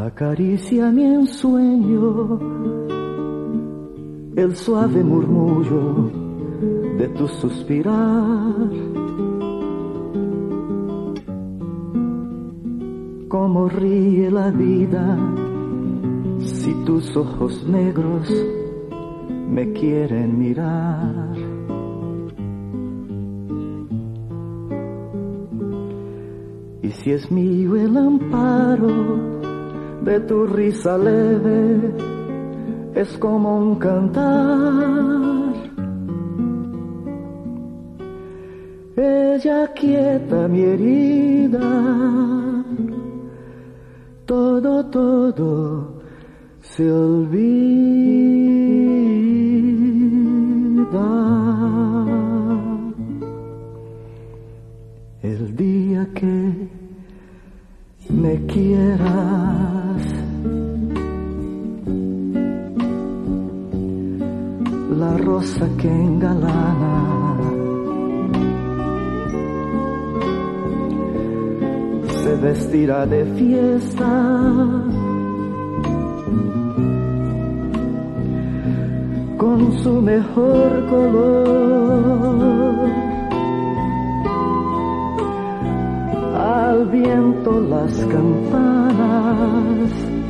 Acaricia mi ensueño el suave murmullo de tu suspirar. Cómo ríe la vida si tus ojos negros me quieren mirar. Y si es mío el amparo de tu risa leve, es como un cantar. Ella quieta mi herida, todo se olvida. El día que me quieras, la rosa que engalana se vestirá de fiesta con su mejor color. Al viento las campanas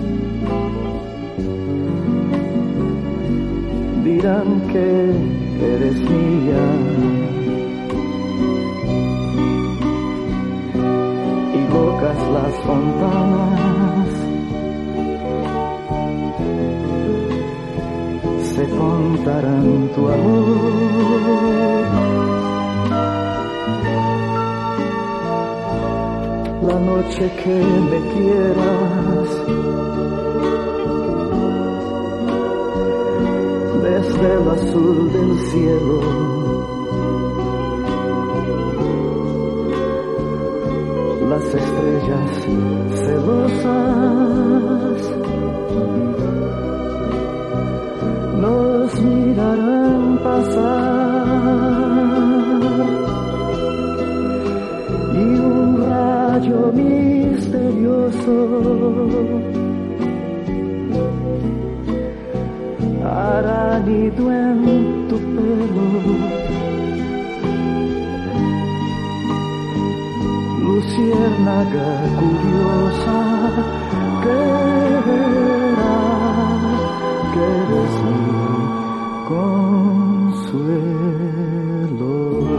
dirán que eres mía, y locas las fontanas se contarán tu amor. La noche que me quieras, desde el azul del cielo, las estrellas celosas nos mirarán pasar, y un rayo misterioso hará nido en tu pelo. Luciérnaga curiosa, que verá que eres mi consuelo.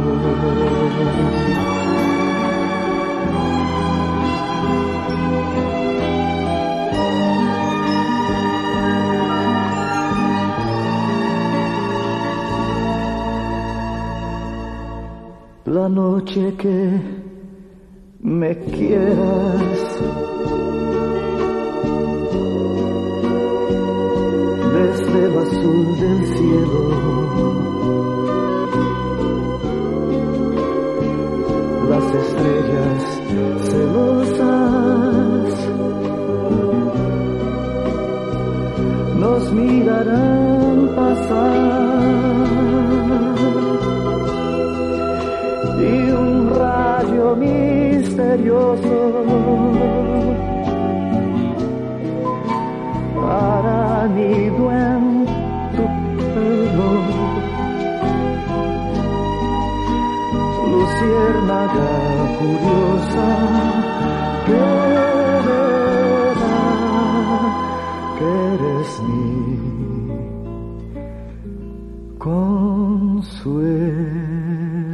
La noche que me quieras, desde el azul del cielo, las estrellas celosas nos mirarán pasar, y un rayo misterioso hará nido en tu pelo. Luciérnaga curiosa, que verá que eres mi consuelo.